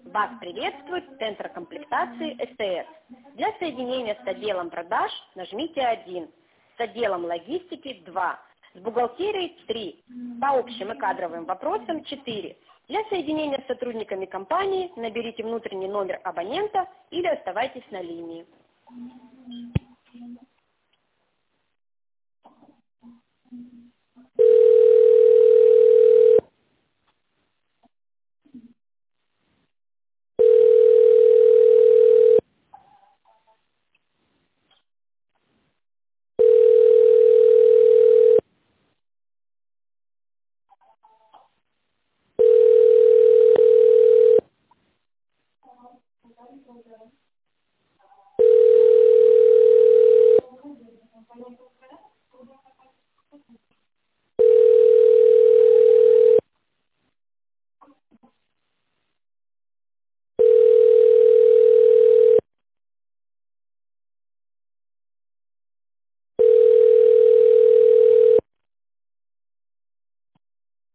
Вас приветствует Центр комплектации СТС. Для соединения с отделом продаж нажмите 1, с отделом логистики 2, с бухгалтерией 3, по общим и кадровым вопросам 4. Для соединения с сотрудниками компании наберите внутренний номер абонента или оставайтесь на линии.